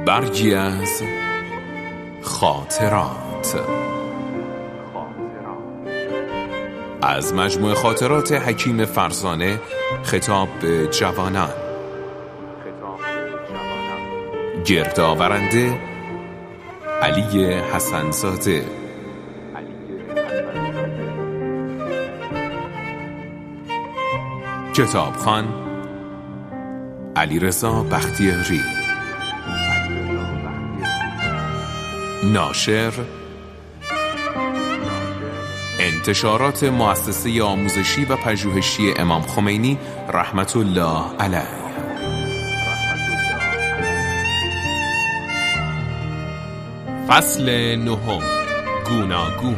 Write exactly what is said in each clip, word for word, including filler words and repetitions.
برگی از خاطرات از مجموعه خاطرات حکیم فرزانه، خطاب به جوانان. گردآورنده علی حسن‌زاده. کتابخوان علیرضا بختیاری. ناشر انتشارات مؤسسه آموزشی و پژوهشی امام خمینی رحمت الله علیه. فصل نهم، گوناگون.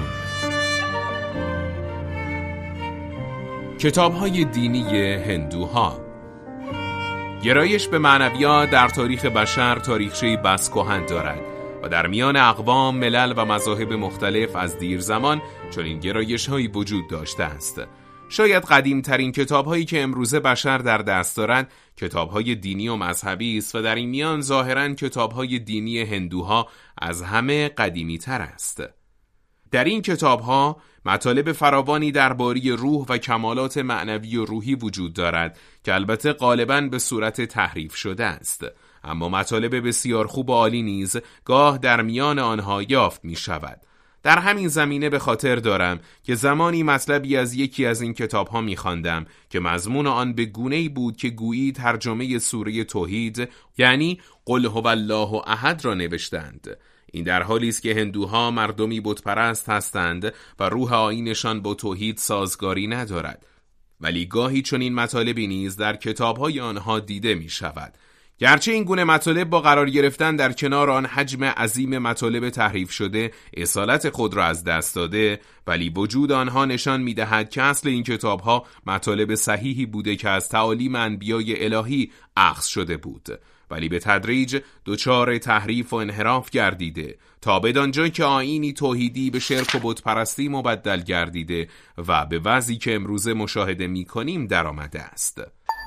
کتاب‌های دینی هندوها. گرایش به معنویات در تاریخ بشر تاریخچه‌ای بس کهن دارد و در میان اقوام، ملل و مذاهب مختلف از دیر زمان چنین گرایش‌هایی وجود داشته است. شاید قدیم‌ترین کتاب‌هایی که امروزه بشر در دست دارند کتاب‌های دینی و مذهبی است و در این میان ظاهراً کتاب‌های دینی هندوها از همه قدیمی‌تر است. در این کتاب‌ها مطالب فراوانی درباره روح و کمالات معنوی و روحی وجود دارد که البته غالباً به صورت تحریف شده است، اما مطالب بسیار خوب و عالی نیز گاه در میان آنها یافت می شود. در همین زمینه به خاطر دارم که زمانی مطلبی از یکی از این کتاب ها می خواندم که مضمون آن به گونه‌ای بود که گویی ترجمه سوره توحید یعنی قل هو الله احد را نوشتند. این در حالی است که هندوها مردمی بت پرست هستند و روح آیینشان با توحید سازگاری ندارد، ولی گاهی چنین مطالبی نیز در کتاب‌های آنها دیده می شود. گرچه این گونه مطالب با قرار گرفتن در کنار آن حجم عظیم مطالب تحریف شده اصالت خود را از دست داده، ولی وجود آنها نشان می‌دهد که اصل این کتاب‌ها مطالب صحیحی بوده که از تعالیم انبیای الهی اخذ شده بود، ولی به تدریج دچار تحریف و انحراف گردیده تا بدانجا که آیینی توحیدی به شرک و بت پرستی مبدل گردیده و به وضعی که امروزه مشاهده می‌کنیم در آمده است.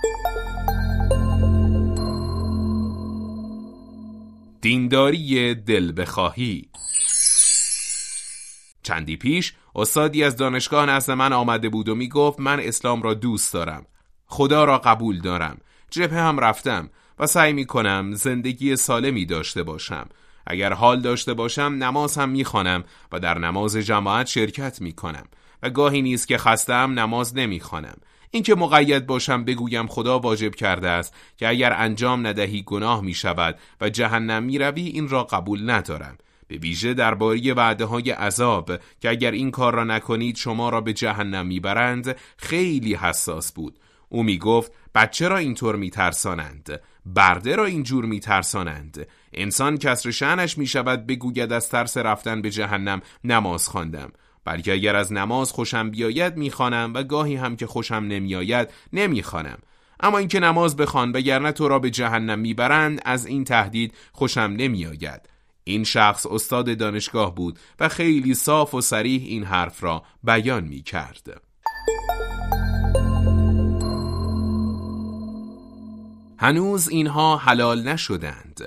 دینداری دل بخواهی. چندی پیش استادی از دانشگاه نزد من آمده بود و می گفت من اسلام را دوست دارم، خدا را قبول دارم، جبهه هم رفتم و سعی می کنم زندگی سالمی داشته باشم. اگر حال داشته باشم نماز هم می خوانم و در نماز جماعت شرکت می کنم و گاهی نیست که خستم نماز نمی خوانم. این که مقید باشم بگویم خدا واجب کرده است که اگر انجام ندهی گناه می شود و جهنم می روی، این را قبول ندارم. به ویژه درباره وعده های عذاب که اگر این کار را نکنید شما را به جهنم می برند خیلی حساس بود. او می گفت بچه را اینطور می ترسانند، برده را اینجور می ترسانند. انسان کسر شأنش می شود بگوید از ترس رفتن به جهنم نماز خواندم، بلکه اگر از نماز خوشم بیاید میخوانم و گاهی هم که خوشم نمیآید نمیخوانم. اما اینکه نماز بخوان وگرنه تو را به جهنم میبرند، از این تهدید خوشم نمیآید. این شخص استاد دانشگاه بود و خیلی صاف و صریح این حرف را بیان میکرد. هنوز اینها حلال نشدند.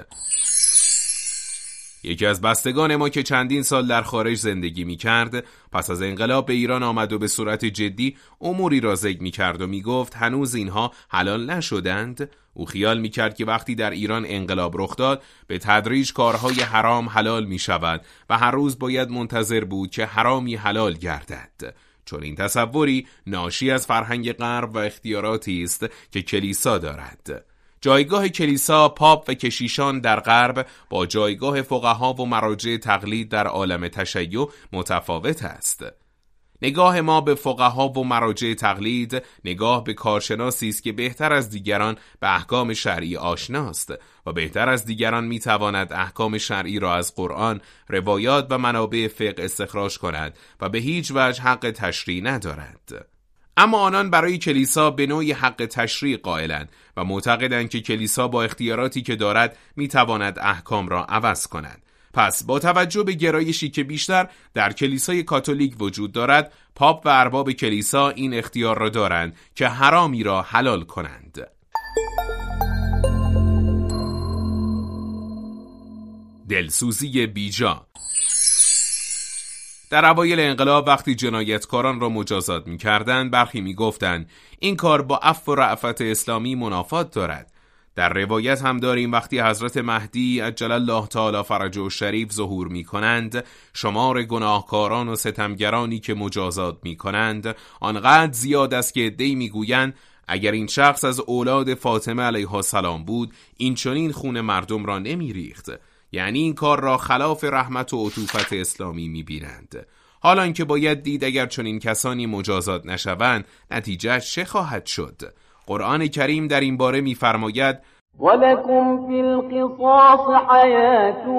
یکی از بستگان ما که چندین سال در خارج زندگی می کرد پس از انقلاب به ایران آمد و به صورت جدی اموری را ذکر می کرد و می گفت هنوز اینها حلال نشدند. او خیال می کرد که وقتی در ایران انقلاب رخ داد به تدریج کارهای حرام حلال می شود و هر روز باید منتظر بود که حرامی حلال گردد. چون این تصوری ناشی از فرهنگ غرب و اختیاراتی است که کلیسا دارد. جایگاه کلیسا، پاپ و کشیشان در غرب با جایگاه فقها و مراجع تقلید در عالم تشیع متفاوت است. نگاه ما به فقها و مراجع تقلید نگاه به کارشناسی است که بهتر از دیگران به احکام شرعی آشناست و بهتر از دیگران میتواند احکام شرعی را از قرآن، روایات و منابع فقه استخراج کند و به هیچ وجه حق تشریع ندارد. اما آنان برای کلیسا به نوعی حق تشریع قائلند و معتقدند که کلیسا با اختیاراتی که دارد میتواند احکام را عوض کند. پس با توجه به گرایشی که بیشتر در کلیسای کاتولیک وجود دارد، پاپ و ارباب کلیسا این اختیار را دارند که حرامی را حلال کنند. دلسوزی بیجا. در اوایل انقلاب وقتی جنایتکاران را مجازات می‌کردند، برخی می‌گفتند این کار با عفو و رأفت اسلامی منافات دارد. در روایت هم داریم وقتی حضرت مهدی عجل الله تعالی فرجه الشریف ظهور می‌کنند، شمار گناهکاران و ستمگرانی که مجازات می‌کنند آنقدر زیاد است که عده‌ای می‌گویند اگر این شخص از اولاد فاطمه علیها السلام بود، این چنین خون مردم را نمی‌ریخت. یعنی این کار را خلاف رحمت و عطوفت اسلامی می‌بینند. حالان که باید دید اگر چنین کسانی مجازات نشوند، نتیجه چه خواهد شد؟ قرآن کریم در این باره می‌فرماید وَلَكُمْ فِي الْقِصَاصِ حَيَاةٌ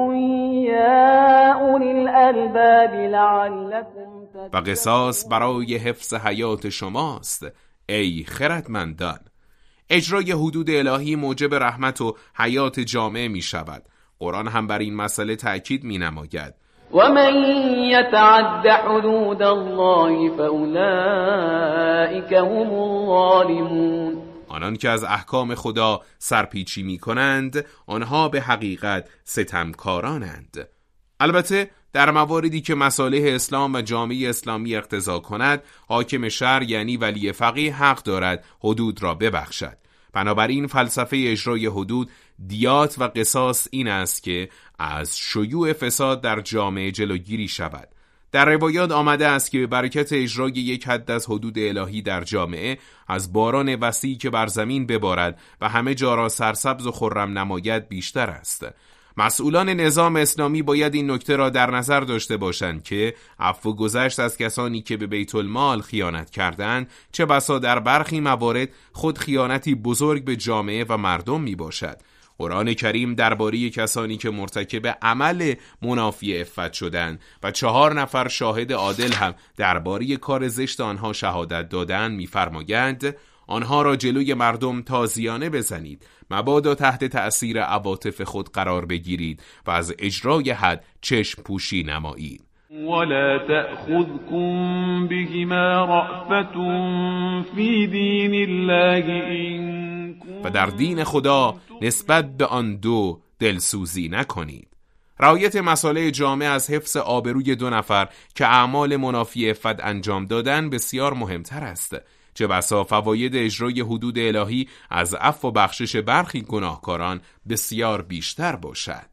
يَا أُولِي الْأَلْبَابِ لَعَلَّكُمْ تَتَّقُونَ، و قصاص برای حفظ حیات شماست ای خردمندان. اجرای حدود الهی موجب رحمت و حیات جامعه می شود. قرآن هم بر این مسئله تأکید می نماید. وَمَنْ يَتَعَدَّ حُدُودَ اللَّهِ فَأُولَئِكَ هُمُ الظَّالِمُونَ. آنان که از احکام خدا سرپیچی می کنند، آنها به حقیقت ستمکارانند. البته در مواردی که مصالح اسلام و جامعه اسلامی اقتضا کند، حاکم شهر یعنی ولی فقیه حق دارد حدود را ببخشد. بنابراین فلسفه اجرای حدود، دیات و قصاص این است که از شیوع فساد در جامعه جلوگیری شود. در روایات آمده است که به برکت اجرای یک حد از حدود الهی در جامعه، از باران وسیعی که بر زمین ببارد و همه جا را سرسبز و خرم نماید بیشتر است. مسئولان نظام اسلامی باید این نکته را در نظر داشته باشند که عفو گذشت از کسانی که به بیت المال خیانت کردند، چه بسا در برخی موارد خود خیانتی بزرگ به جامعه و مردم می باشد. قرآن کریم درباره کسانی که مرتکب عمل منافی عفت شدند و چهار نفر شاهد عادل هم درباره کار زشت آنها شهادت دادند می‌فرمایند آنها را جلوی مردم تازیانه بزنید، مبادا تحت تأثیر عواطف خود قرار بگیرید و از اجرای حد چشم پوشی نمایید. ولا تأخذكم بهما رأفة في دين الله إن و در دین خدا نسبت به آن دو دلسوزی نکنید. رعایت مصالح جامعه از حفظ آبروی دو نفر که اعمال منافی عفت انجام دادن بسیار مهمتر است. چه بسا فواید اجرای حدود الهی از عفو و بخشش برخی گناهکاران بسیار بیشتر باشد.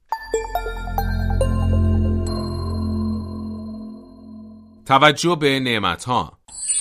توجه به نعمت‌ها.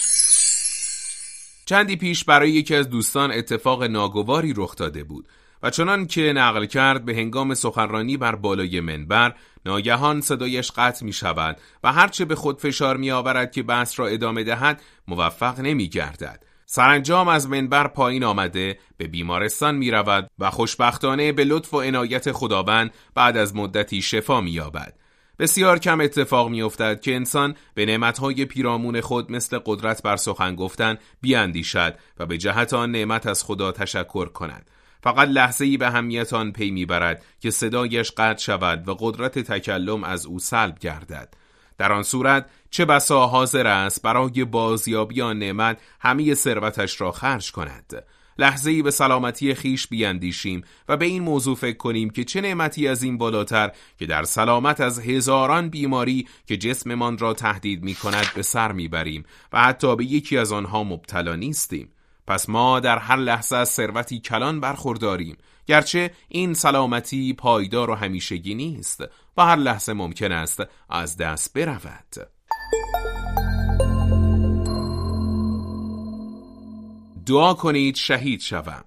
چندی پیش برای یکی از دوستان اتفاق ناگواری رخ داده بود و چنان که نقل کرد به هنگام سخنرانی بر بالای منبر ناگهان صدایش قطع می شود و هرچه به خود فشار می آورد که بحث را ادامه دهد موفق نمی گردد. سرانجام از منبر پایین آمده به بیمارستان می رود و خوشبختانه به لطف و عنایت خداوند بعد از مدتی شفا می یابد. بسیار کم اتفاق می افتد که انسان به نعمتهای پیرامون خود مثل قدرت بر سخن گفتن بیاندیشد و به جهت آن نعمت از خدا تشکر کند. فقط لحظه‌ای به اهمیت آن پی میبرد که صدایش قطع شود و قدرت تکلم از او سلب گردد. در آن صورت چه بسا حاضر است برای بازیابی آن نعمت همه ثروتش را خرج کند. لحظه‌ای به سلامتی خیش بیاندیشیم و به این موضوع فکر کنیم که چه نعمتی از این بالاتر که در سلامت از هزاران بیماری که جسممان را تهدید می‌کند به سر میبریم و حتی به یکی از آنها مبتلا نیستیم. پس ما در هر لحظه از ثروتی کلان برخورداریم، گرچه این سلامتی پایدار و همیشگی نیست و هر لحظه ممکن است از دست برود. دعا کنید شهید شوم.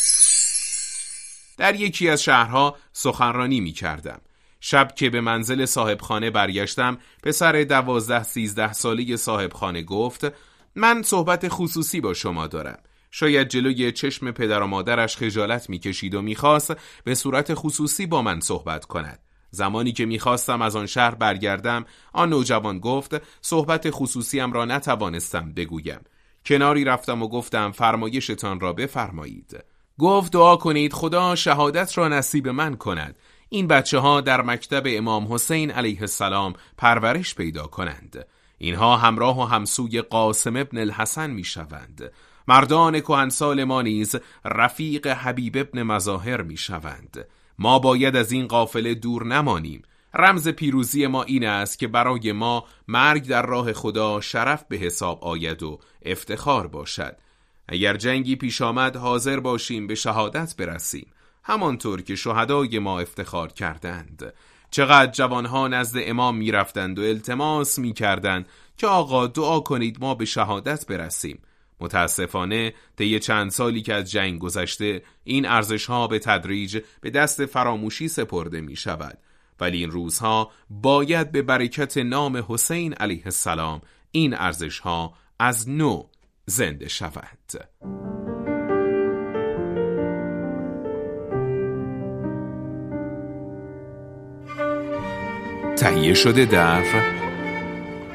در یکی از شهرها سخنرانی می کردم. شب که به منزل صاحبخانه برگشتم، پسر دوازده سیزده ساله صاحبخانه گفت من صحبت خصوصی با شما دارم. شاید جلوی چشم پدر و مادرش خجالت میکشید و میخواست به صورت خصوصی با من صحبت کند. زمانی که میخواستم از آن شهر برگردم، آن نوجوان گفت صحبت خصوصیم را نتوانستم بگویم. کناری رفتم و گفتم فرمایشتان را بفرمایید. گفت دعا کنید خدا شهادت را نصیب من کند. این بچه ها در مکتب امام حسین علیه السلام پرورش پیدا کنند. اینها همراه و همسوی قاسم ابن الحسن می شوند. مردان کهنسال ما نیز رفیق حبیب ابن مظاهر می شوند. ما باید از این قافله دور نمانیم. رمز پیروزی ما این است که برای ما مرگ در راه خدا شرف به حساب آید و افتخار باشد. اگر جنگی پیش آمد حاضر باشیم به شهادت برسیم، همانطور که شهدای ما افتخار کردند. چقدر جوانها نزد امام می رفتند و التماس می کردند که آقا دعا کنید ما به شهادت برسیم. متاسفانه طی چند سالی که از جنگ گذشته این ارزش‌ها به تدریج به دست فراموشی سپرده می شود. ولی این روزها باید به برکت نام حسین علیه السلام این ارزش‌ها از نو زنده شود. تهیه شده در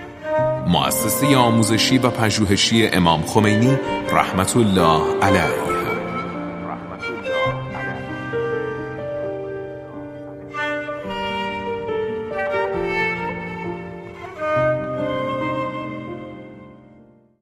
مؤسسه آموزشی و پژوهشی امام خمینی رحمت الله علیه.